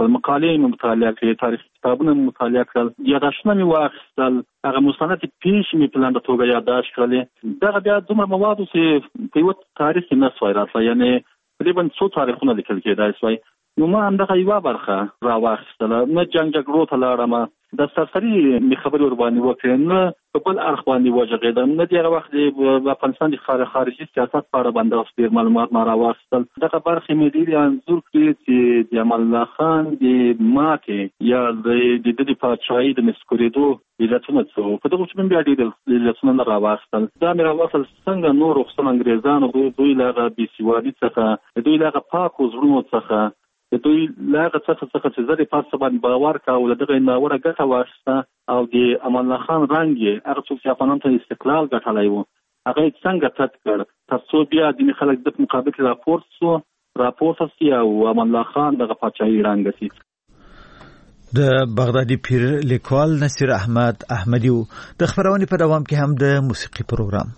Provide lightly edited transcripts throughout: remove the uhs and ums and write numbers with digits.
کړل، مقالې مې مطالعه کړې، تاریخي کتابونه مې مطالعه کړل، یاداشتونه مې واخیستل، هغه مستندې پیښې مې په لنډه توګه یاداشت کړلې. دغه بیا دومره مواد چې په یوه تاریخ کې نه سوای راتلی، یعنې په دې باندې څو تاریخونه لیکل کېدای سوای. نو ما همدغه یوه برخه راواخیستله، نه جنګ جګړو ته لاړم، د سرسري مې خبرې ورباندې وکړې، نه په بل اړخ باندې وغږېدم، نه د هغه وخت د افغانستان د خارجي سیاست په اړه باندې اوس ډېر معلومات ما راواخیستل. دغه برخې مې ډېرې انځور کړې چې د امان الله خان د ماتې یا د ده د پاچاهۍ د نسکورېدو علتونه څه وو. په دغو کې مې بیا ډېر علتونه نه راواخیستل. دا مې راواخیستل څنګه نور خصوصا انګرېزانو دوی له هغه بېسوادي څخه، دوی له هغه پاکو زړونو څخه، د دوی له هغه څخه چې زه د پاسه باندې باور کاوه، له دغه ناوړه ګټه واخیسته او د امان الله خان رنګ یې هغه څوک چې افغانانو ته استقلال ګټلی و هغه یې څنګه تت کړ تر څو بیا ځینې خلک د مقابل کې راپورته سي او امان الله خان دغه پاچاهي ړنګه سي. د بغدادي پیر لیکوال نصیر احمد احمدي د خبرونې په دوام کې هم د موسیقي پروګرام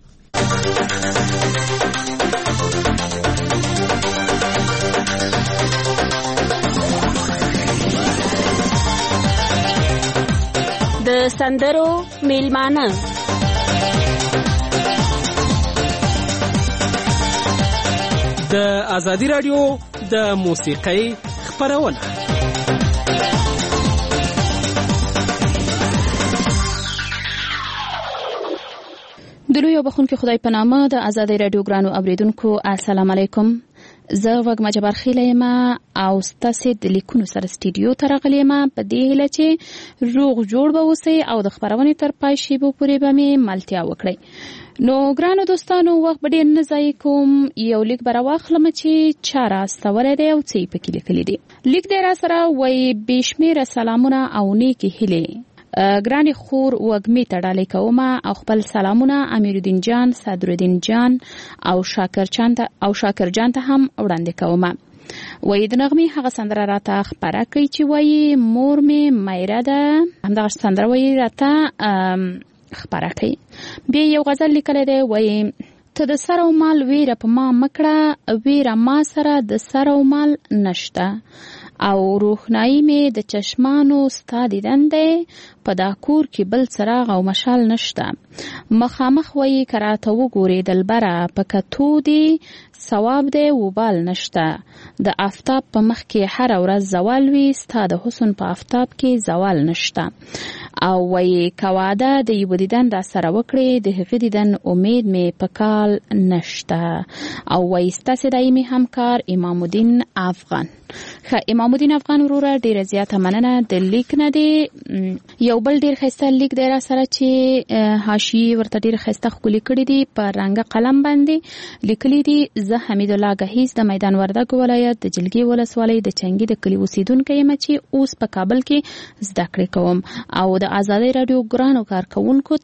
د سندرو میلمانه د ازادي رادیو د موسیقۍ خبرونه. درو یو بخون کې خدای په نامه د ازادي رادیو ګرانو اوریدونکو السلام علیکم. زه وګما جبار خیلې ما او ستاسو د لیکونو سره سټډیو ته راغلی ما په دې هیله چې روغ جوړ به اوسئ او د خبرونې تر پای شی به پورې به مې ملتیا وکړئ. نو ګرانو دوستانو وخت به ډېر نه ضایع کوم، یو لیک به راواخلم چې چا راستولی دی او څه یې پکې لیکلي دي. لیک دی را سره وایي بې شمېره سلامونه او نیکې هیلې ګرانی خور وګمی تړالی کوم او خپل سلامونه امیرالدین جان، صدرالدین جان او شاکر جان ته هم وړاندې کوم. وای د نغمې هغه سندره راته خبره کوي چې وای مور می مایره ده، همدغه سندره وای راته خبره کوي. بیا یو غزل لیکلی دی، وای ته د سر او مال ویره په ما مکړه، ویره ما سره د سر او مال نشته، او روښنايي مې د چشمانو ستا دیدن دی، په دا کور کې بل څراغ او مشال نشته. مخامخ وایي که راته وګورې دلبره، په کتو دی ثواب دی وبال نشته. د آفتاب په مخ کې هره ورځ زوال وي، ستا د حسن په آفتاب کې زوال نشته. او وایي که واده د یوه دیدن را سره وکړې، د هغې دیدن امید مې په کال نشته. او وایي ستاسې دایمي همکار امام الدین افغان. امام الدین افغان وروره ډیره زیاته مننه د لیک نه دی. یو بل ډیر ښایسته لیک دی را سره چې حاشیې ورته ډیر ښایسته ښکلي کړي دي، په رنګه قلم باندې لیکلي دي. زه حمید الله گهیز د میدان وردګ ولایت د جلګي ولسوالۍ د چنګي د کلي اوسیدونکی یم چې اوس په کابل کې زده کړې کوم. او د ازادي رادیو ګرانو کارکونکو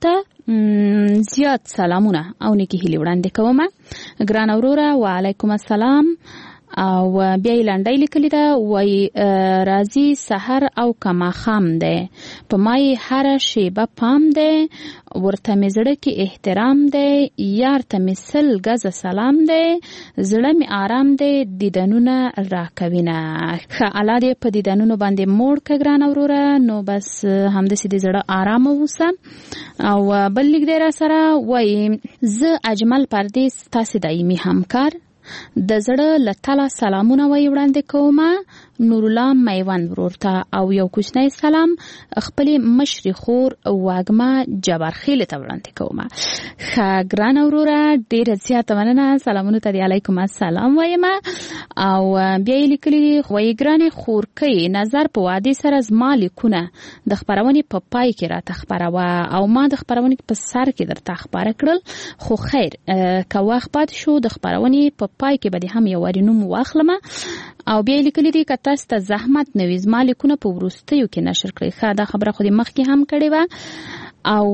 ته زیات سلامونه او نیکې هیلې وړاندې کوم. ګران وروره وعلیکم السلام. او بیا یې لنډۍ لیکلې ده، وایي راځي سحر او که ماښام دی، په ما یې هره شیبه پام دی، ورته مې زړه کې احترام دی، یار ته مې سل ګزه سلام دی، زړه مې آرام دی، دیدنونه راکوینه. ښه الله دې په دیدنونو باندې موړ که ګرانه وروره، نو بس همداسې د زړه آرامه اوسه. او بل لیک دی را سره، وایي زه اجمل پردیس ستاسې دایمي همکار، د زړه له تله سلامونه وی وړاندې کومه. نورالله میوند ورور ته او یو کوچنی سلام خپلې مشرې خور واګمه جبار خیلې ته وړاندې کومه. ښه ګرانه وروره ډېره زیاته مننه، سلامونو ته د علیکم السلام وایم. او بیا یې لیکلي دي، وایي ګرانې خورکۍ نظر په وعدې سره زما لیکونه د خپرونې په پای کې راته خپروه، او ما د خپرونې په سر کې درته خپاره کړل، خو خیر که وخت پاتې شو د خپرونې په پای کې به دې هم یو وارې نوم واخلم. او بیا یې لیکلي دي که تاسو ته زحمت نه وي زما لیکونه په وروستیو کې نشر کړئ. ښه دا خبره خو دې مخکې هم کړې وه. او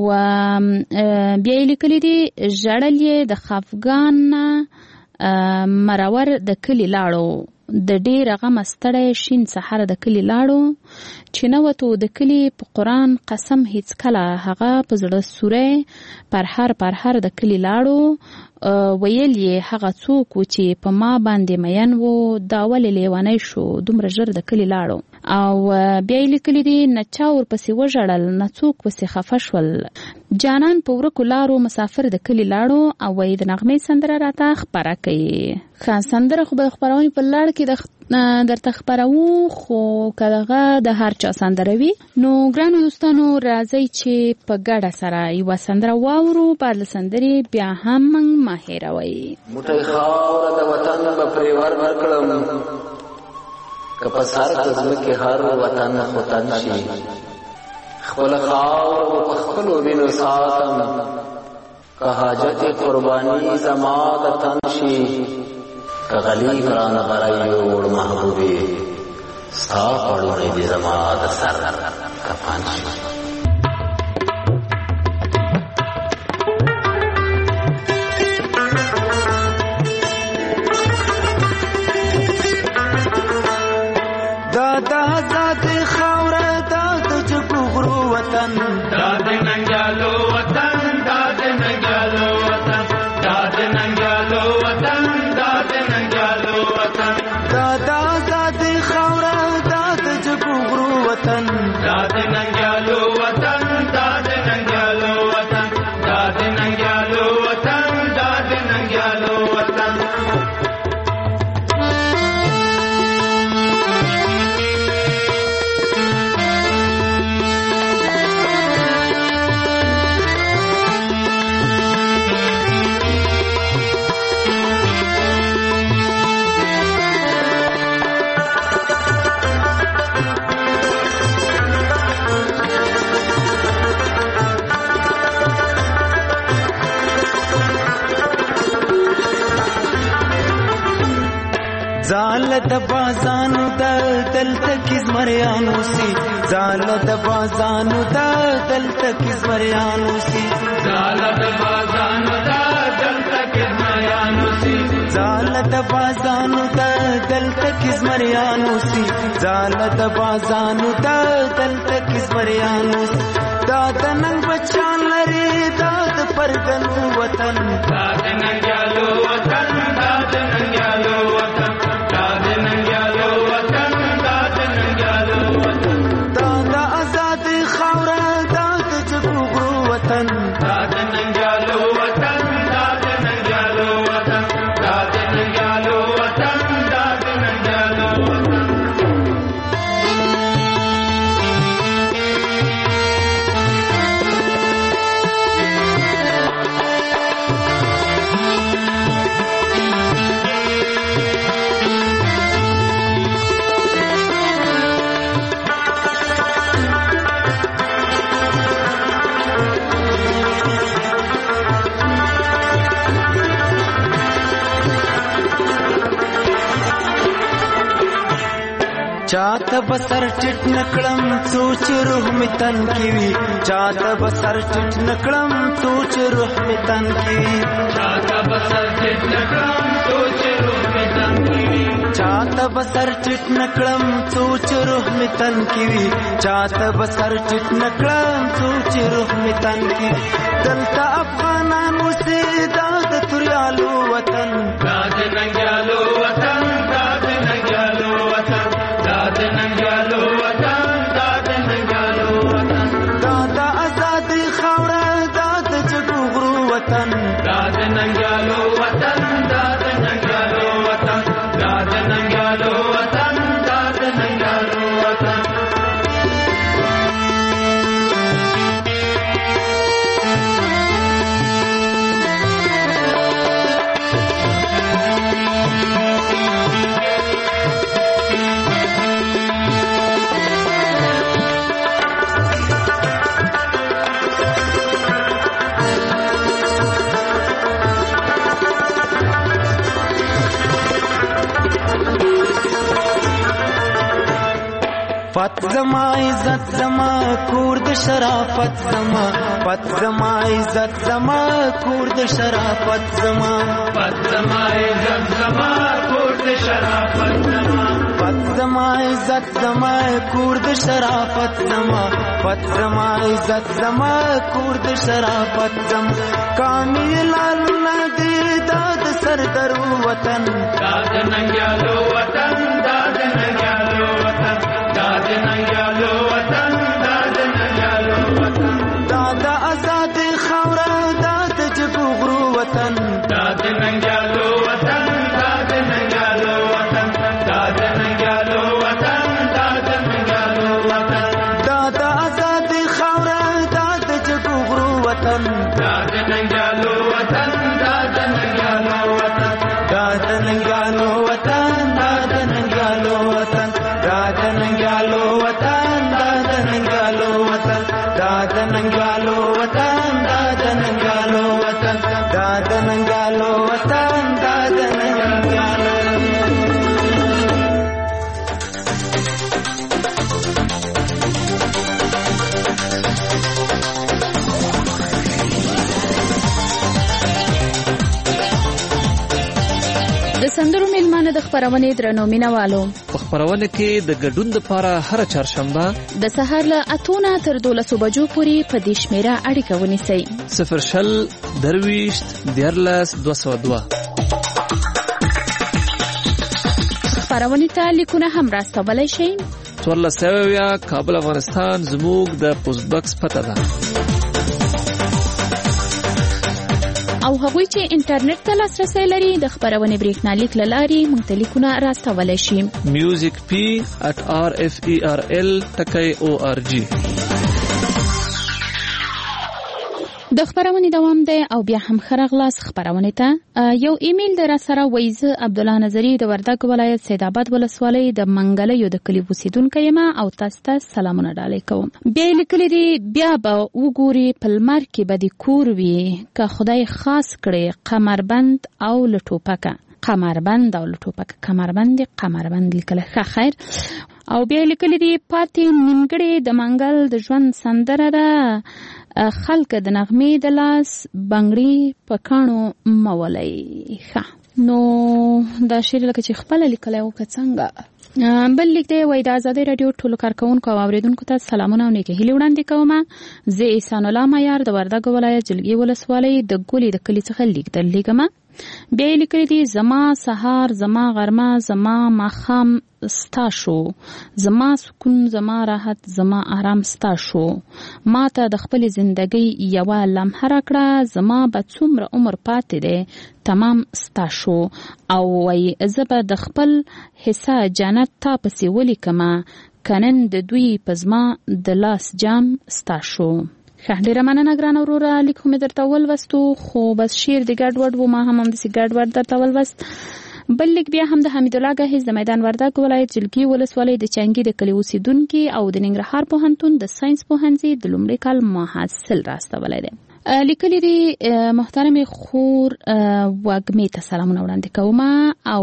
بیا یې لیکلي دي ژړل یې د خفګان مرور د کلي لاړو، د ډېره غمه ستړی شین سحر د کلي لاړو، چې نه وتو د کلي په قرآن قسم هیڅ کله، هغه په زړه سوری پرهر د کلي لاړو، ویل یې هغه څوک و چې په ما باندې مین و دا ولې لیونی شو دومره ژر د کلي لاړو او بیا یې لیکلي دي نه چا ورپسې وژړل نه څوک پسې خفه شول جانان په ورکو لارو مسافر د کلي لاړو او وایي د نغمې سندره راته خپره کوي. ښه سندره خو به خپرونې په لړ کې درته خپروو خو که دغه د هر چا سندره وي نو ګرانو دوستانو راځئ چې په ګډه سره یوه سندره واورو بعد له سندرې بیا هم موږ مه هېروئ. موټی خاوره د وطن به پرې ور کړم که په سر د ځمکې هر وطن خوتن شي خپله خاوره به په خپلو وینو ساتم که حاجت قرباني زما د تن شي که غلیب رانه غری وړ محبوبې ستا پړونی دې زما د سر کفن شي. دا د آزاد خاوره دا د جګو غرو وطن دا د ننګیالو وطن دا د ننګیالو وطن دا د ننګیالو وطن دا د ننګیالو وطن دا د آزاد خاوره دا د جګو غرو وطن دا د ننګیالو وطن دا د ننګیالو وطن دا د ننګیالو وطن دا د ننګیالو وطن. زال د بازانو د دلته کې زمریانو سي زال د بازانو د دلته کې زمریانو سي زال د بازانو د دلته کې زمریانو سي زال د بازانو د دلته کې زمریانو سي زال د بازانو د دلته کې زمریانو سي دا د ننګ بچان لري دا د پرګنو وطن دا د ننګیالو وطن دا د ننګیالو وطن چاته بسر ټټ نکړم سوچ روح می تن کی وی چاته بسر ټټ نکړم سوچ روح می تن کی وی چاته بسر ټټ نکړم سوچ روح می تن کی وی چاته بسر ټټ نکړم سوچ روح می تن کی وی چاته بسر ټټ نکړم سوچ روح می تن کی دلته افغانانو سي دا د توریالو وطن دا د ننګیالو وطن دا د ننګیالو وطن دا د ننګیالو وطن دا د ننګیالو وطن دا د آزاد خاوره دا د جګو غرو وطن دا د ننګیالو وطن دا د ننګیالو وطن دا د ننګیالو وطن دا د ننګیالو وطن. پت زما عزت زما کور د شرافت زما پت زما عزت زما کور د شرافت زما پت زما عزت زما کور د شرافت زما پت زما عزت زما کور د شرافت زما پت زما عزت زما کور د شرافت زم کامل ندی داد سر درو وطن داد ننګیالو وطن داد ننګیالو وطن داد ننګیالو وطن داد ننګیالو وطن داد آزاد خاور داد جګورو وطن داد ننګیالو وطن داد ننګیالو وطن داد ننګیالو وطن داد ننګیالو وطن داد آزاد خاور داد جګورو وطن داد ننګیالو وطن داد ننګیالو وطن داد ننګیالو وطن داد ننګیالو وطن داد ننګیالو وطن داد ننګیالو وطن داد ننګیالو وطن داد ننګیالو وطن داد ننګیالو وطن داد ننګیالو د سندرو میلمانه د خبرونې درنو مینوالو په خبرونه کې د ګډون لپاره هر چهارشنبه د سهار له 8 تر 12 بجو پورې په دې شمیره اړیکه ونیسئ 0 درويشت دیرلس 202 خبرونې ته لیکونه هم راستولی شئ 14 کابل افغانستان زموږ د پوسټ باکس پته ده او هغوی چې انټرنیټ ته لاسرسی لري د خبرونې بریښنالیک له لارې موږ ته لیکونه راستولی شي musicp@rferl.org د خبرونې دوام دی او بیا هم ښه راغلاست خبرونې ته یو ایمیل در سره وایي عبدالله نظری د وردګ ولایت سیدآباد ولسوالۍ د منګلیو د کلي اوسیدونکی یم او تاسو ته سلامونه ډالۍ کوم بیا یې لیکلي دي بیا به وګوري په لمر کې به د کور وي که خدای خاص کړي قمربند او له ټوپکه قمربند او له ټوپکه قمربند لیکلی ښه خیر او بیا یې لیکلي دي پاتې نیمګړې د منګل د ژوند سندره ده خلک د نغمې د لاس بنګړي په کاڼو مولای ښه نو دا شعر لکه چې خپل لیکلی او که څنګه بل لیک دی وای د آزادۍ رادیو ټولو کارکونکو او اوریدونکو ته سلامونه او نیکې هیلې وړاندې کوم زه احسان الله معیار د وردګ ولایت جلګي ولسوالۍ د ګولې د کلي څخه لیک درلیږم بیا یې لیکلي دي زما سهار زما غرمه زما ماښام ستا شو زما سکون زما راحت زما آرام ستا شو ما ته د خپلې زندګۍ یوه لمحه راکړه زما به څومره عمر پاتې دی تمام ستا شو او وای زه به د خپل حصه جنت تا پسې ولیکمه که نن د دوی په زما د لاس جام ستا شو ښه ډېره مننه ګرانه وروره لیک خو مې درته ولوستو خو بس شعر د ګډ وډ و ما هم همداسې ګډ وډ درته ولوست بل لیک بیا هم د حمیدالله ګهیز د میدان وردګ ولایت جلګي ولسوالۍ د چنګي د کلي اوسیدونکي او د ننګرهار پوهنتون د ساینس پوهنځي د لومړي کال محصل راستولی دی لیکلي دي محترم خور وږمې ته سلامونه وړاندې کوم او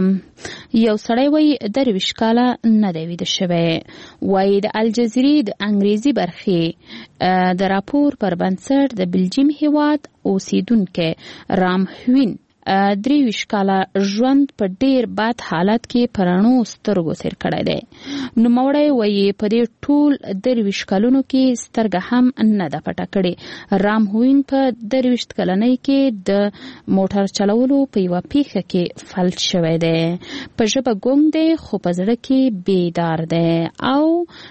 یو سړی وایي 23 کاله نه دی ویده شوی وایي د الجزیرې د انګریزي برخې د راپور پر بنسټ د بلجیم هیواد اوسیدونکی رام هوین 23 کاله ژوند په ډیر بد حالت کې پرانو سترګو تیر کړی دی نوموړی وایي په دې ټول 23 کلونو کې سترګه هم نه ده پټه کړې رام هوین په 23 کلنۍ کې د موټر چلولو په یوه پیښه کې فلج شوی دی په ژبه ګونګ دی خو په زړه کې بیدار دی او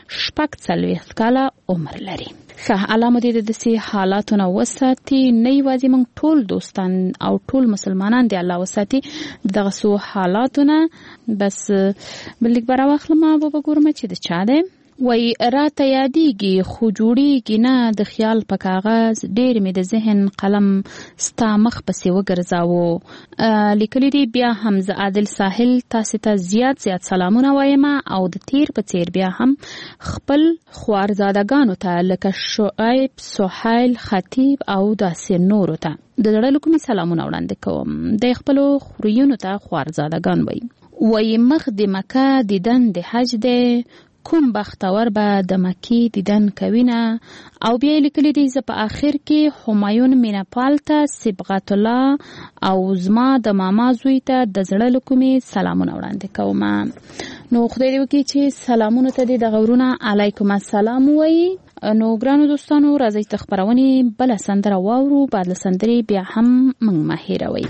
46 کاله عمر لري ښه الله مو دې د داسې حالاتو نه وساتي نه یوازې موږ ټول دوستان او ټول مسلمانان دې الله وساتي دغه څو حالاتو نه بس بل لیک به راواخلم او به ګورم چې د چا دی وای راته یادېږي خو جوړېږي نه د خیال په کاغذ ډېر مې د ذهن قلم ستا مخ پسې وګرځاوه لیکلي دي بیا هم زه عادل ساحل تاسې ته زیات سلامونه وایم او د تیر په څیر بیا هم خپل خوارزادګانو ته لکه شعیب سهیل خطیب او داسې نورو ته د زړه له کومې سلامونه وړاندې کوم د خپلو خوریونو ته خوارزادګان وایي مخ د مکه دیدن د حج دی کوم بختور به د مکې دیدن کوینه. او بیا لیکلي دي زه په آخر کې همایون میناپال ته صبغت الله او زما د ماما زوی ته د زړه له کومې سلامونه وړاندې کوم. نو خدای دې وکړي چې سلامونو ته دې دغه ورونه علیکم السلام وایي. نو ګرانو دوستانو راځئ چې خپرونې بله سندره واورو. بعد له سندرې بیا هم موږ مه هېروئ.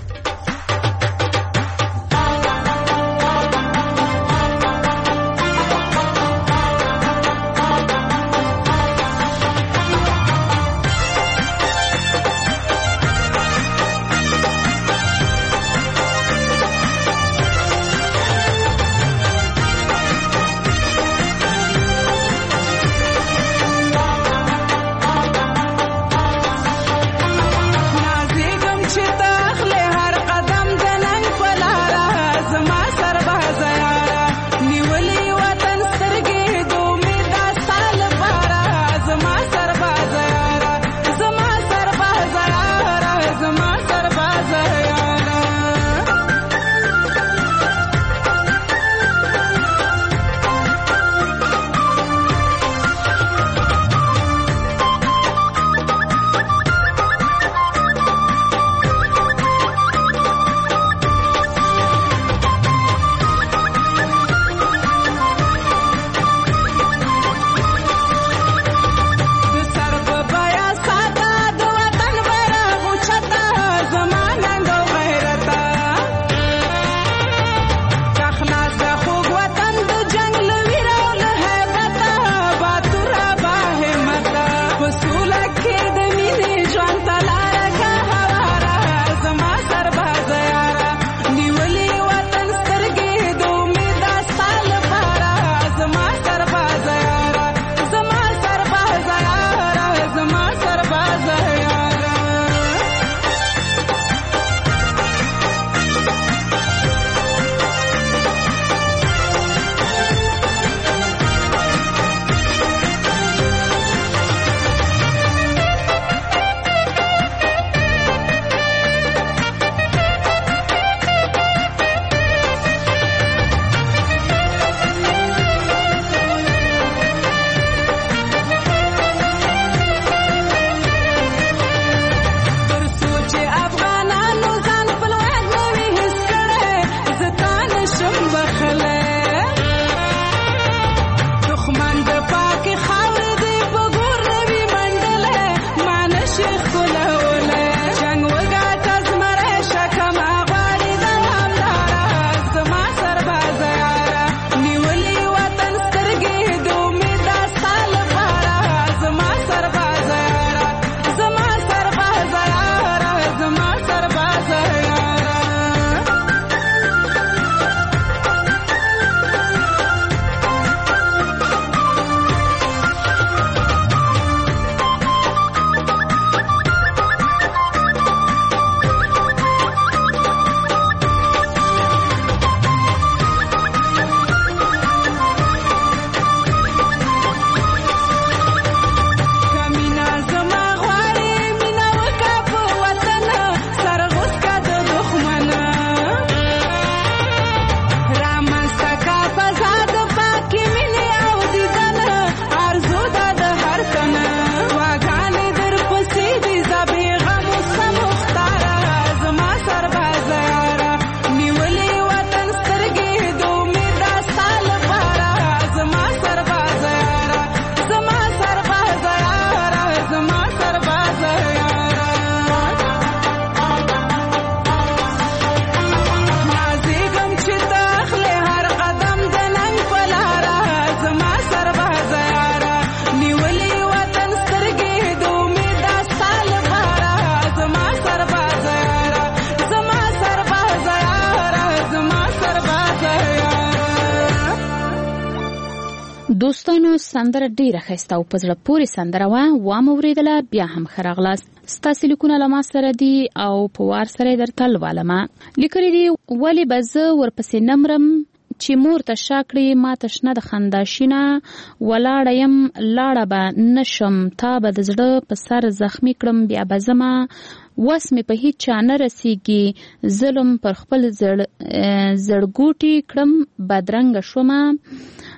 دوستانو سندره ډیره ښایسته او په زړه پورې سندره وه واوریدله. بیا هم ښه راغلاست. ستاسې لیکونه له ما سره دي او په وار سره یې درته لولمه. لیکلي دي ولې به زه ورپسې نه مرم چې مور ته شا کړې ما ته شنه د خندا شینه ولاړه یم لاړه به نشم تا به د زړه په سر زخمي کړم بیا به زما وس مې په هیڅ چا نه رسیږي ظلم پر خپل زړګوټي کړم بدرنګه شومه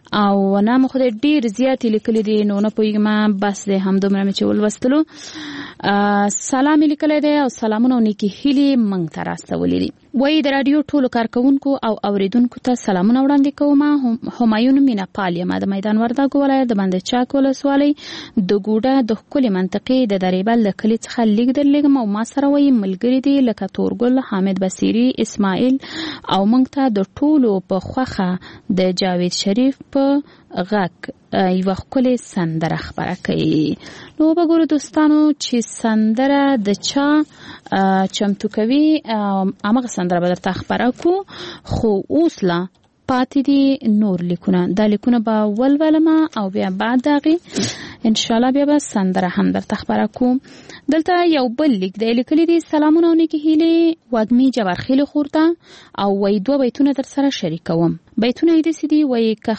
او نام خو ډیر زیات لیکلي دي نو نه پوهیږم بس د همدومره مې چې ولوستلو. سلام لیکلی دی او سلامونه او نیکی هیلې موږ ته راستولي دي. وایي د راډیو ټولو کارکونکو او اوریدونکو ته سلامونه وړاندې کوم. همایون مینا پال یم د میدان وردګ ولایت د بند چاک ولسوالۍ د ګوډه د ښکلې منطقې د دریبل د کلي څخه لیک درلېږم او ما سره وایي ملګري دي لکه تورګل، حامد بصیري، اسماعیل او موږ ته د ټولو په خوښه د جاوید شریف په غږ یوه ښکلې سندره خپره کوي. نو وګورو دوستانو چې سندره د چا چمتو کوي، همغه سندره به درته خپره کړو. خو اوس لا پاتې دي نور لیکونه. دا لیکونه به ولولم او بیا بعد دغې انشاءالله بیا به سندره هم درته خپره کوم. دلته یو بل لیک دی لیکلی دي سلامونه او نیکې هیلې وږمې جبارخیل خور ته او وایي 2 بیتونه در سره شریکوم. بیتونه یې داسې دي وایي که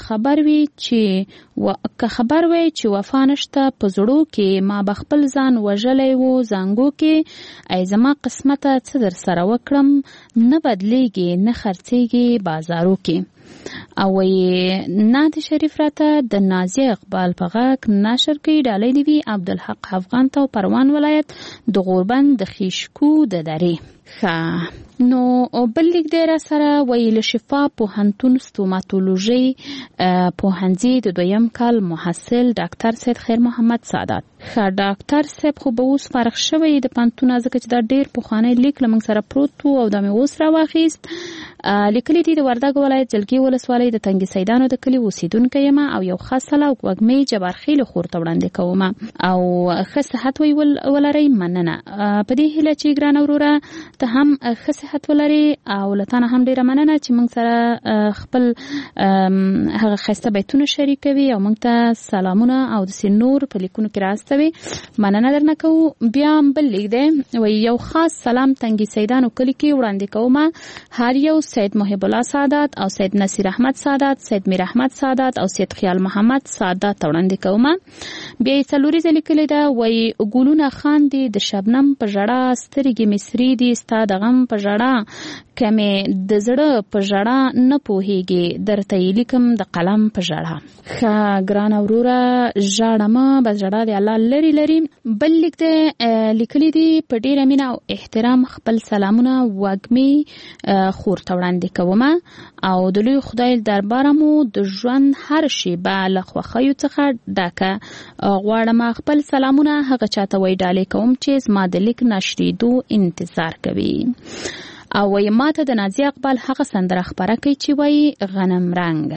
خبر وی چې وفا نشته په زړو کې ما به خپل ځان وژلی و زانګو کې ای زما قسمته څه در سره وکړم نه بدلیږي نه خرڅیږي بازارو کې. او وایي نعت شریف راته د نازیه اقبال په غږ نشر کوي. ډالۍ دې وي عبدالحق افغان ته پروان ولایت د غوربند د خیشکو د درې. نو بل لیک دی را سره وایي له شفا پوهنتون ستوماتولوژي پوهنځي د 2م کال محصل ډاکټر سید خیر محمد سعادت. ډاکټر صاحب خو به اوس فارغ شوی د پوهنتون ځکه چې دا ډیر پخوانی لیک له موږ سره پروت و او دا مې اوس راواخیست. لیکلي دي د وردګ ولایت جلګي ولسوالۍ د تنګي سیدانو د کلي اوسیدونکی یم او یو ښه سلا وږمې جبارخیل خور ته وړاندې کوم او ښه صحت ولرئ. مننه. په دې هیله چې ګرانه وروره ته هم ښه صحت ولري او له تا نه هم ډیره مننه چې موږ سره خپل هغه ښایسته بیتونه شریکوي او موږ ته سلامونه او داسې نور په لیکونو کې راستوي. مننه درنه کوو. بیا بل لیک دی وایي یو خاص سلام تنګي سیدانو کلي کې وړاندې کوم. هر یو سید محب الله سعادت او سید نصیر احمد سعادت، سید میر احمد سعادت او سید خیال محمد سعادت وړاندې کوم. بیا یې څلوریزه لیکلې ده وایي ګلونه خاندي د شبنم په ژړا سترګې مې سرې دي ستا د غم په ژړا کمې د زړه په ژړا نه پوهېږي درته یې لیکم د قلم په ژړا. ښه ګرانه وروره ژاړمه بس ژړا د الله لري لري. بل لیک دی لیکلی دي په ډیره مینه او احترام خپل سلامونه وږمې خور ته وړاندې کوم او د لوی خدای درباره مو د ژوند هر شیبه له خوښیو څخه ډکه. غواړم خپل سلامونه هغه چاته وایي ډالۍ کوم چې زما د لیک نشریدو انتظار کوي. او وایي ماته د نازیه اقبال هغه سندره خپره کوي چې وایي غنم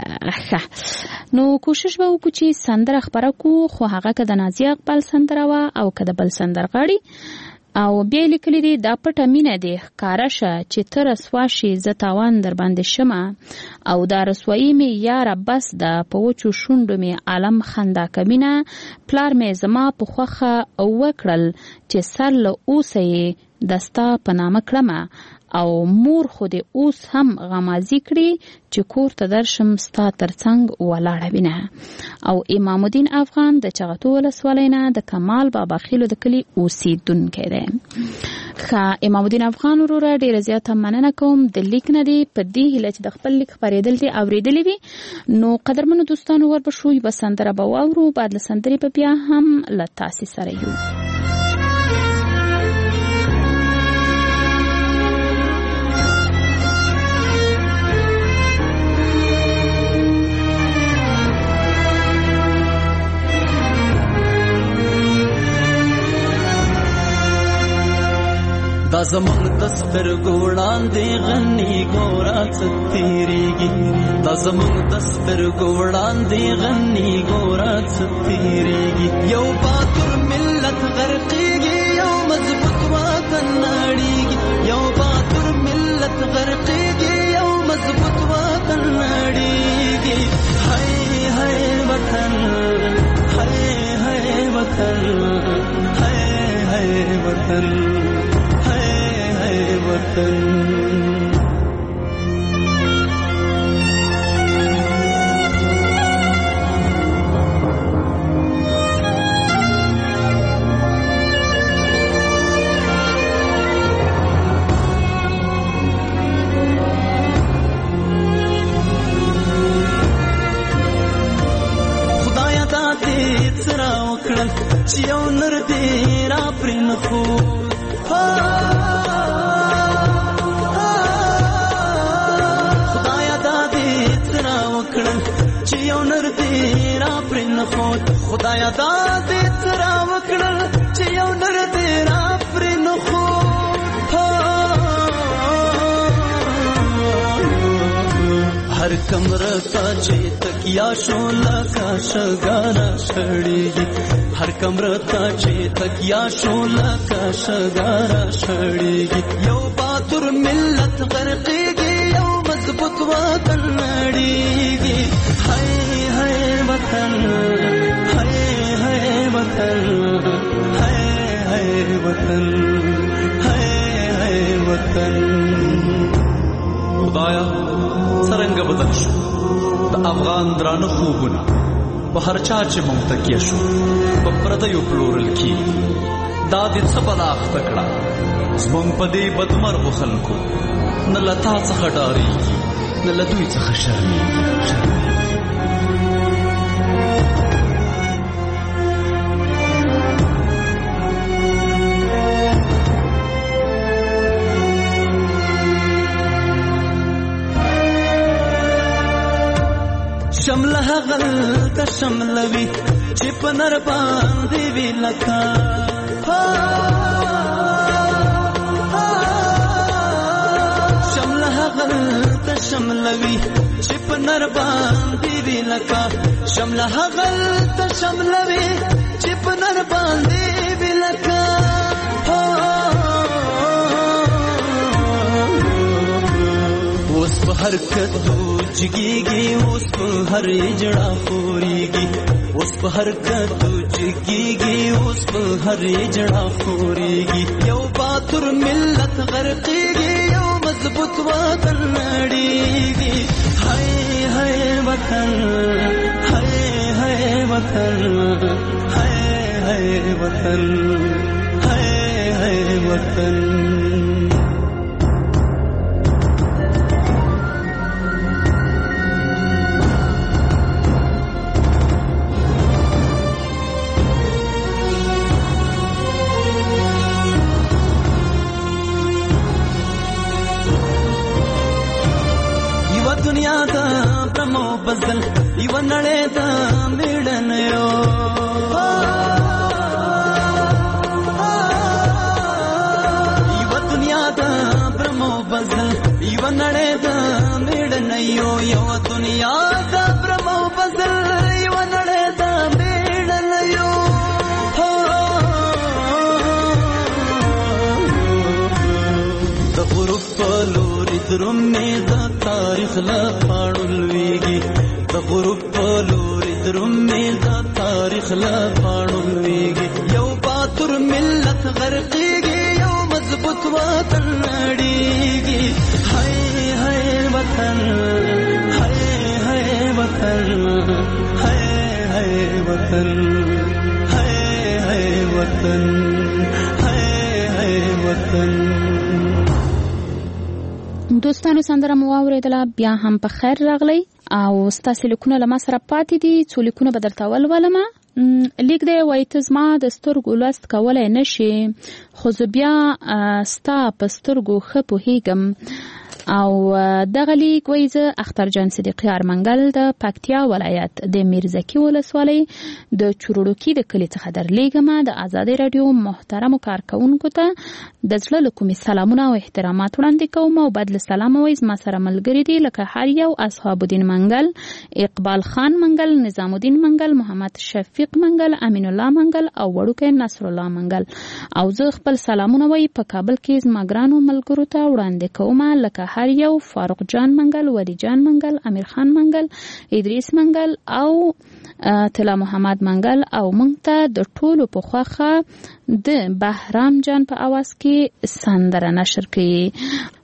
رنګ. نو کوشش به وکړو چې سندره خپره کړو خو هغه که د نازیه اقبال سندره وه او که د بل سندرغاړي. او بیا لیکلی دي دا پټه مینه دی ښکاره شه چې ته رسوا شي زه تاوان در باندې شمه او دا رسوایي مې یاره بس ده په وچو شونډو مې عالم خندا کوینه. پلار مې زما په خوښه وکړل چې سر له اوسه یې دستا په نامه کړمه او مور خو دې اوس هم غمازي کړي چې کور ته درشم ستا ترڅنګ ولاړه وینه. او امام الدین افغان د چغتو ولسوالۍ نه د کمال بابا خیلو د کلي اوسیدونکی دی. ښه امام الدین افغان وروره ډیره زیاته مننه کوم د لیک نه دی په دې هیله چې د خپل لیک خپرېدل دې اورېدلی وي. نو قدرمنو دوستانو ور به شو یوه سندره به واورو بعد له سندرې به بیا هم له تاسې سره یو. دا زمونږ د سترګو وړاندې غني ګوره څه تېرېږي. دا زمونږ د سترګو وړاندې غني ګوره څه تېرېږي. یو باتور ملت غرقېږي یو مضبوط وطن نړېږي. یو باتور ملت غرقېږي یو مضبوط وطن نړېږي. هی هی وطن هی هی وطن هی هی وطن وطن. دې سره وکړل چې یو نر دې را پرې نه خو خدایا دا دې سره وکړل چې یو نر دې را پرې نه خو خدایا دا دې سره وکړل چې یو نر دې را پرې نه خو हर कमरा ताजे तकिया शोला का शगारा छड़ेगी हर कमरा ताजे तकिया शोला का शगारा छड़ेगी यो बहादुर मिल्लत गरकेगी यो मजबूत वतन लड़ेगी हाय हाय वतन हाय हाय वतन हाय हाय वतन हाय हाय वतन खुदाया سرنګ بدل شو د افغان درانه خوبونه په هر چا چې ممتکیه شو په پردیو پلورل کی دا دې څه بلا اخته کړه زمونږ په دې بدمرغو خلکو نه له تا څخه ډارېږي نه له دوی څخه شرمېږي شمله غل د شملوي چې په نر باندې وی لکا شمله غل د شملوي چې په نر باندې وی لکا شمله غل د شملوي چې په نر باندې وی لکا اوس په حرکت جگیږي اوس په هر جړه خوريږي اوس په حرکت جگیږي اوس په هر جړه خوريږي یو باتور ملت غرقيږي یو مضبوط وطن نړيږي هاي هاي وطن هاي هاي وطن هاي هاي وطن هاي هاي وطن دنیا دا برمو بزل یو نړۍ دا میړن یو یو دنیا دا برمو بزل یو نړۍ دا میړن یو یو دنیا دا برمو بزل یو نړۍ دا میړن یو د غروب په لوري درومې دا تاریخ لا پاړولېږي د غروب په لوري درومې دا تاریخ لا پاړولېږي یو باتور ملت غرقېږي یو مضبوط وطن نړېږي هاي هاي وطن هاي هاي وطن هاي هاي وطن هاي هاي وطن هاي هاي وطن دوستانو سندره مو واوریدله بیا هم په خیر راغلی او ستاسو لیکونه له ما سره پاتې دي څو لیکونه به درته ولولمه لیک دی وایي ته زما د سترګو لوست کولی نه شي خو زه بیا ستا په سترګو ښه پوهېږم او دغه لیک وایي زه اخترجان صدیقي ارمنګل د پکتیا ولایت د میرزکي ولسوالۍ د چوروړوکي د کلي څخه درلیږمه د ازادۍ راډیو محترمو کارکوونکو ته د زړه له کومې سلامونه او احترامات وړاندې کوم او بدل سلام وایي زما سره ملګري دي لکه هر یو اصحاب الدین منګل اقبال خان منګل نظام الدین منګل محمد شفیق منګل امین الله منګل او وړوکی نصر الله منګل او زه خپل سلامونه وایي په کابل کې زما ګرانو ملګرو ته وړاندې کوم لکه هر یو فاروق جان منګل ولی جان منګل امیر خان منګل ادریس منګل او طلا محمد منګل او موږ ته د ټولو په خوښه د بهرام جان په اواز کې سندره نشر کړي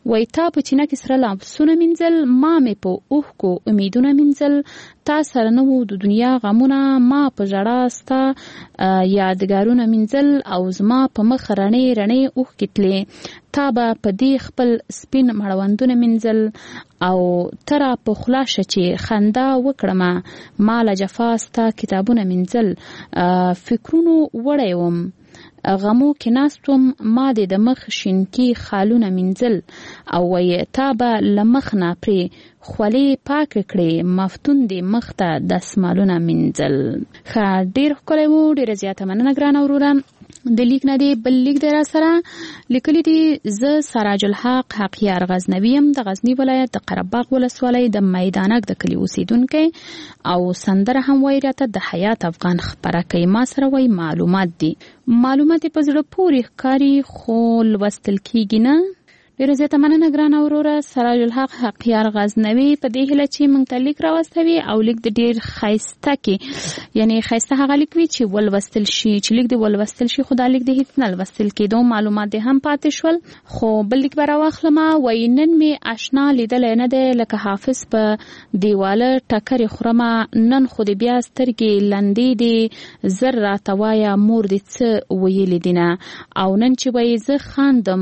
وای تا په چینه کې سره لاسونه مینځل، ما مې په اوښکو امیدونه مینځل، تا سره نه وو د دنیا غمونه، ما په ژړا ستا یادګارونه مینځل او زما په مخ رڼې رڼې اوښکې تلې، تا به په دې خپل سپین مړوندونه مینځل او ترا په خوله شه چې خندا وکړمه، ما له جفا ستا کتابونه مینځل، فکرونو وړی وم غمو کې ناستوم، ما دې د مخ شینکي خالونه مینځل او وای تا به له مخ نه پرې خولې پاک کړې، مفتون دې مخ ته دسمالونه مینځل. ښه ډېر ښکلی و، ډېره زیاته مننه ګرانه وروره. د لیک نه دی بل لیک دی را سره لیکلی دی. زه سراج الحق حقیار غزنوي یم، د غزني ولایت د قرهباغ ولسوالۍ د میدانک د کلي اوسیدونکی او سندره هم وایي راته د حیات افغان خپره کوي. ما سره وایي معلومات دي، معلومات په زړه پورې ښکاري خو لوستل کیږي نه. ډېره زیاته مننه ګرانه وروره سراج الحق حقیار غزنوي په دې هیله چې موږ ته لیک راوستوي او لیک د ډېر ښایسته کې یعنی ښایسته هغه لیک وي چې ولوستل شي، چې لیک دې ولوستل شي خو دا لیک دې هېڅ نه لوستل کېدو، معلومات دې هم پاتې شول. خو بل لیک به راواخلمه. وایي نن مې اشنا لیدلی نه دی لکه حافظ په دیواله ټکرې خورمه، نن خو دې بیا سترګې لندې دي زر راته وایه مور دې څه ویلي دینه، او نن چې وایي زه خاندم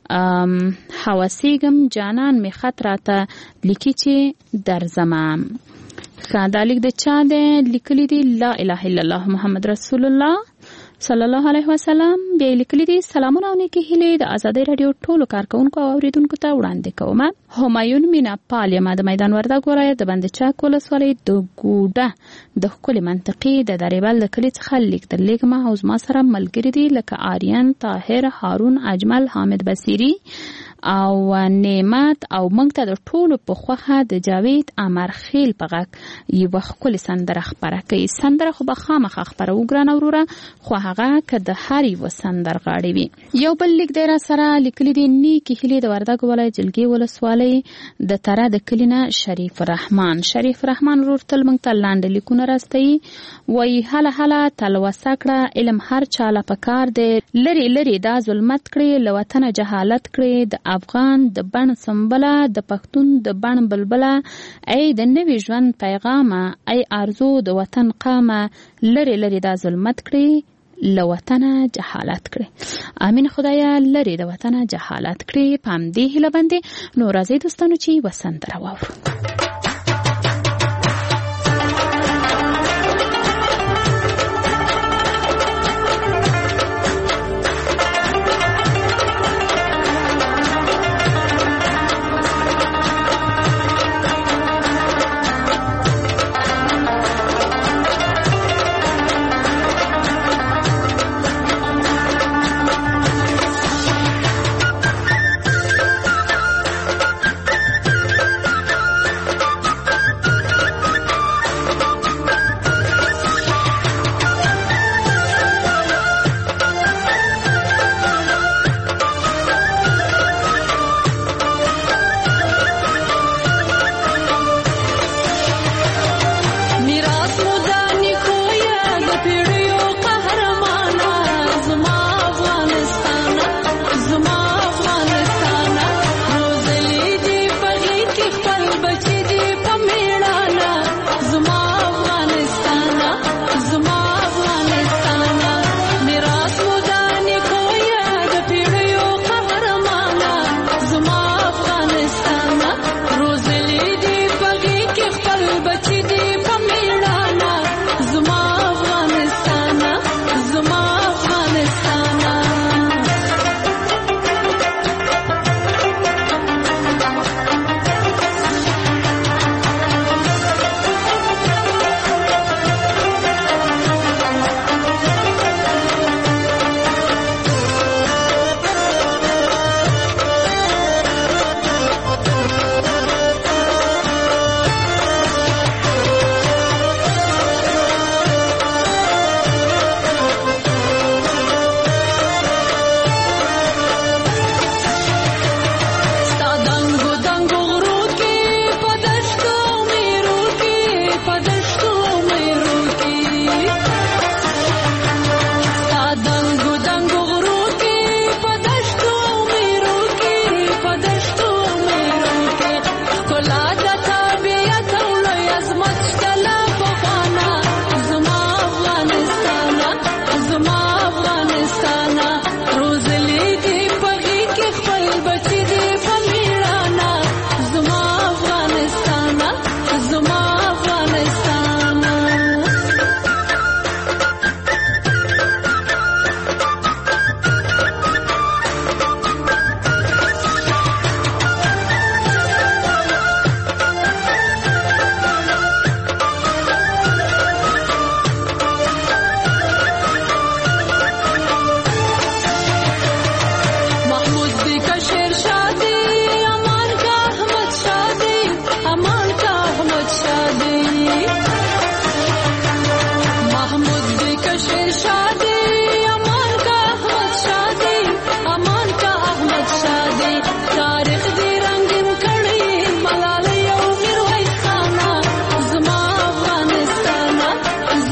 حواسیګم جانان می خط راته لیکي چې درځمه. ښه دا لیک د چا دی؟ لیکلی دی لا اله الا الله محمد رسول الله صلی الله علیه وسلم. بیا لیکلی دی سلامونه او نیکې هیلې د ازادۍ راډیو ټولو کارکونکو او اوریدونکو ته وړاندې کوم. همایون مینا پال یم د میدان وردګ ولایت د بند چاک ولسوالۍ د ګوډه د ښکلي منطقې د دریبل د کلي څخه لیک در لیږم او زما سره ملګري دي لکه آریان، طاهر، هارون، اجمل، حامد بصیري او نعمت او موږ ته د ټولو په خوښه د جاوید امرخیل په غږ یوه ښکلې سندره خپره کوي. سندره خو به خامخا خپروو ګرانه وروره، خو هغه که د هر یوه سندرغاړې وي. یو بل لیک دی را سره لیکلی دی نیکې هیلې د وردګ ولایت جلګې ولسوالۍ د تره د کلي نه شریف الرحمن. شریف الرحمن ورور تل موږ ته لانډه لیکونه راستوي. وایي هله هله تلوسه کړه علم هر چاله په کار دی، لرې لرې دا ظلمت کړې له وطنه جهالت کړې، د افغان د بڼ سنبله د پښتون د بڼ بلبله، ای د نوي ژوند پیغامه ای ارزو د وطن قامه، لرې لرې دا ظلمت کړې له وطنه جهالت کړې. امین خدایا لرې د وطنه جهالت کړې. په همدې هیله باندې نو راځئ دوستانو چې یوه سندره واورو.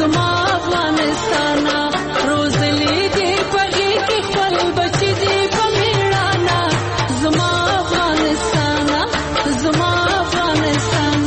زما افغانستان روزلی دی پغی کی خپل بچی دی په میړانا زما افغانستان زما افغانستان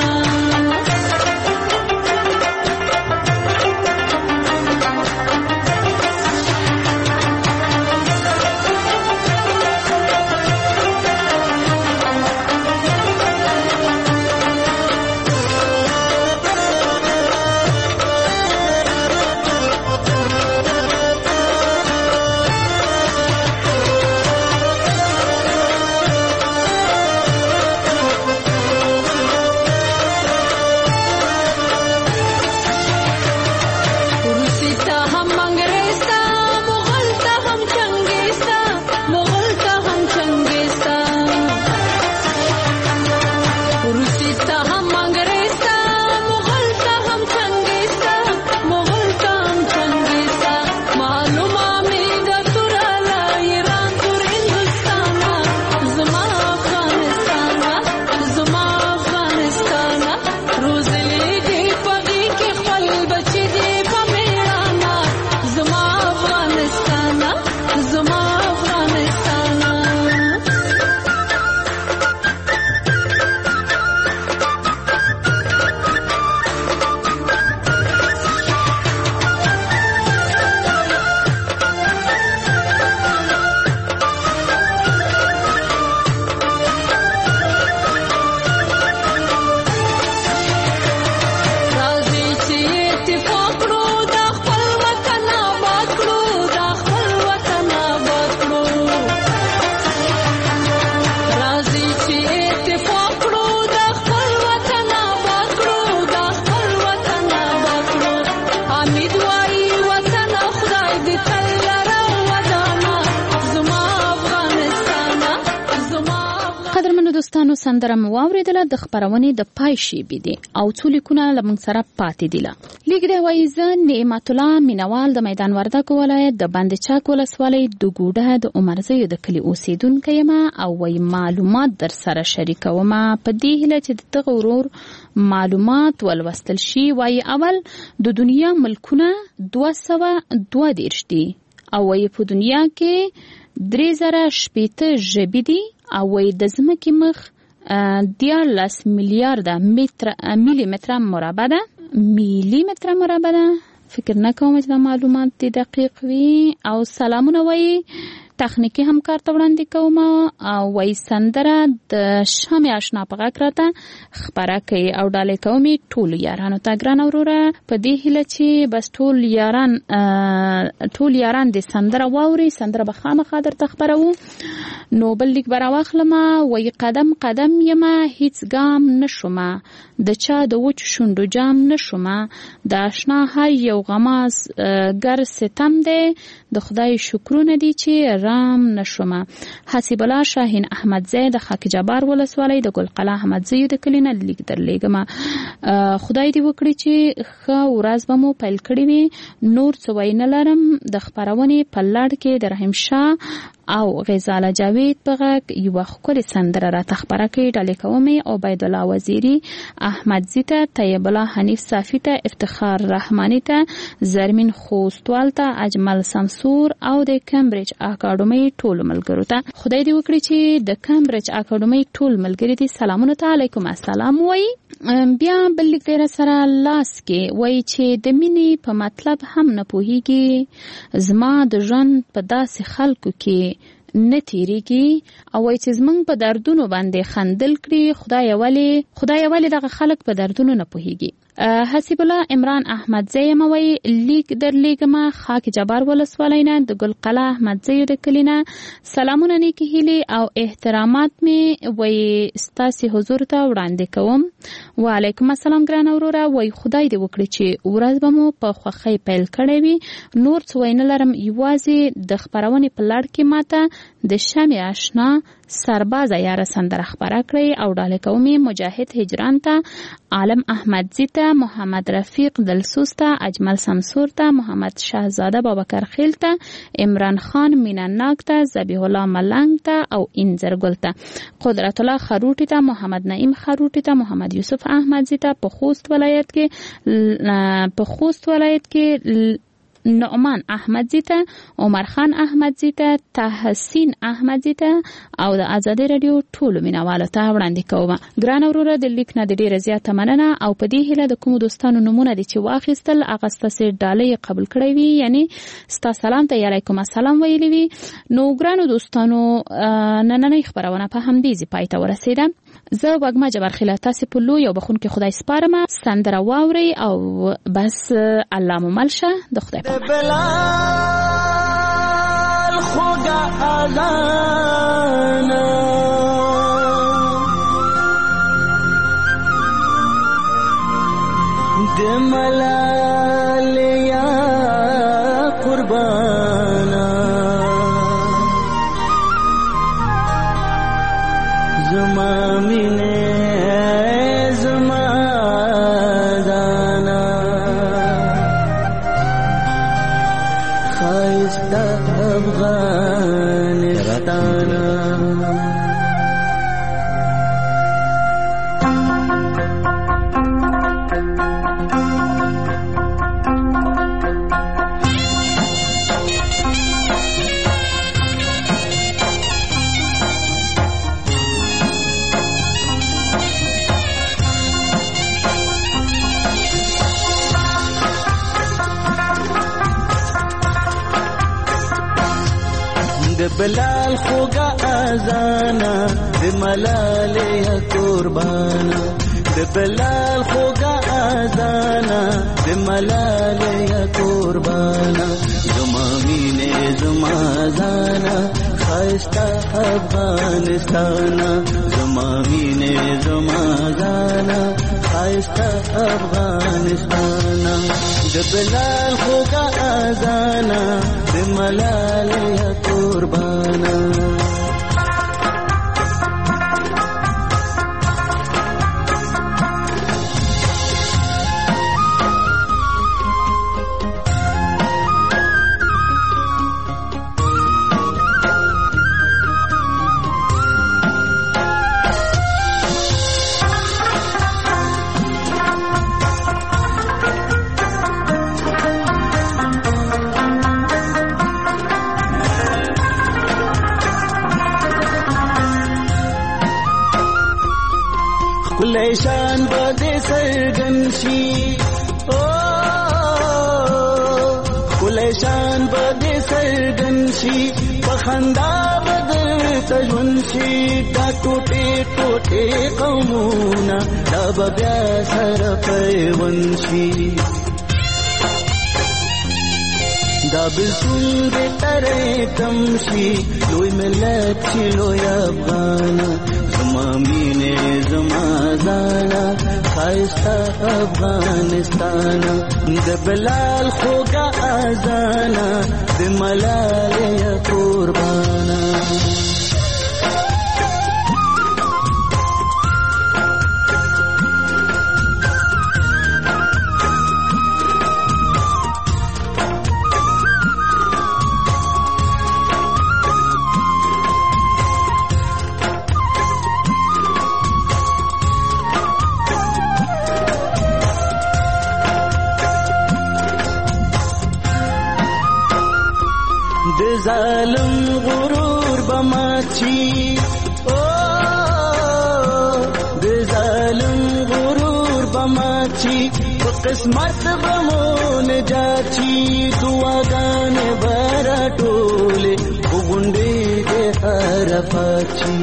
دوستانو سندره مو واوریدله د خبرونې د پای شیبې دي او څو لیکونه لمونږ سره پاتې دي. لیک دی وایي زه نعمت الله مینوال د میدان وردګ ولایت د بند چاک ولسوالۍ د ګوډه د عمرزیو د کلي اوسیدونکی یم او وایي معلومات در سره شریکوم په دې هیله چې دغه ورور معلومات ولوستل شي. وایي اول د دنیا ملکونه 222 دي او وایي په دنیا کې 3080 ژبې دي او وایي د ځمکې مخ 14 میلیارده میلی متر مربع ده. فکر نه کوم چې دا معلومات دي دقیق وي. او سلامونه وایي تخنیکی همکار ته وړاندې کوم او وایي سندره د شامې آشنا په غږ راته خپره کوي او ډالۍ کوم ټولو یارانو ته ګرانه وروره په دې هیله چې بس ټول یاران د سندره واوري. سندره به خامخا درته خپروو. نو بل لیک به راواخلم. وایي قدم قدم یمه هیڅ ګام نشومه د چا د وچو شونډو جام نشومه د اشنا هر یو غماز گر ستم دی د خدای شکرونه دي چې رام نشومه. حسیب الله شاهین احمدزی د خاک جبار ولسوالۍ د ګلقلا احمدزیو د کلي نه لیک درلیږم. خدای دې وکړي چې ښه ورځ به مو پیل کړې وي. نور څه وینا لرم د خپرونې په لړ کې د رحیم شاه او غزاله جاوید په غږ یوه ښکلې سندره راته خپره کړې. ډالۍ کومې عبید الله وزیري احمدزي ته، طیب الله حنیف صافي ته، افتخار رحماني ته، زرمین خوستوال ته، اجمل سمسور او د کمبریج اکاډمۍ ټول ملګرو ته. خدای دې وکړي چې د کمبریج اکاډمۍ ټول ملګري دي سلامونه ته علیکم السلام وایي. بیا بل لیک دی سره لاس کې وایي چې د مینې په مطلب هم نه پوهیږي زما د ژوند په داسې خلکو کې نه تیریږي او وایي چې زمونږ په دردونو باندې خندل کړي خدای ولې دغه خلک په دردونو نه پوهیږي. حسیب الله عمران احمدزی وایي لیک درلیږم خاک جبار ولسوالۍ نه د ګلقلا احمدزیو د کلي نه. سلامونه نیکې هیلې او احترامات مې وایي ستاسې حضور ته وړاندې کوم. وعلیکم السلام ګرانه وروره. وایي خدای دې وکړي چې ورځ به مو په خوښۍ پیل کړی وي. نور څه وینا لرم یوازې د خپرونې په لړ کې ماته د شمې آشنا سرباز یاره سندره خبره کړی او ډاله قومي مجاهد هجران ته، عالم احمدزی ته، محمد رفیق دلسوز ته، اجمل سمسور ته، محمد شهزاده بابکر خیل ته، عمران خان مینناک ته، ذبیح الله ملنګ ته او انځرګل ته، قدرت الله خروټی ته، محمد نعیم خروټی ته، محمد یوسف احمدزی ته، په خوست ولایت کې نعمان احمدزی ته، عمر خان احمدزی ته، تحسین احمدزی ته او د آزادۍ رادیو ټولو مینوالو ته وړاندې کوم. ګران وروره د لیک نه د ډیره زیاته مننه او په دې هیله د کوم دوستانو نمونه دي چې واخیستل هغه ستاسو ډالۍ قبول کړی وي، یعنی ستاسو سلام ته علیکم السلام ویلی وي. نو ګرانو دوستانو نننۍ خبرونه په همدې ځای پای ته ورسیده. زه وګما جبر خیله تاسو په لو یو بخون کې خدای سپارم، سندره واوري او بس الله مو ملشه د خدای په بلال خوگا آزانا د ملال یا قربانا زمامینه بلال خوگا آزانا د ملال یا قربانا، د بلال خوگا آزانا د ملال یا قربانا، زمامین زمازانا خیستا افغانستانا، زمامین زمازانا خیستا افغانستانا، د بلال خوگا آزانا د ملال یا قربانا. شان بده سرګنشي او کلیشان بده سرګنشي پخندا بده تجونشي دا ټوټه ټوټه قومونه دا بیا سره پیونشي دا بسون دې ترې تمشي لوی ملت شي لوی افغان زمامین زمازانا خیستا افغانستان د بلال خوگا آزانا د ملال یا قربانا. ظالم غرور بماچی او د ظالم غرور بماچی په قسمت بمون جاچی دعاګانې برټولې وګونډې د حرفاچی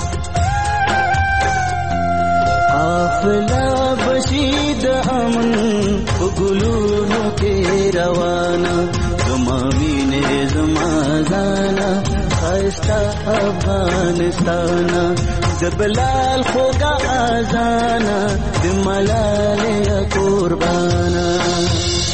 قافله بشید امن وګلونو کې روانه زمامین زمازانا خیستا افغانستانا د بلال خوگا آزانا د ملال یا قربانا.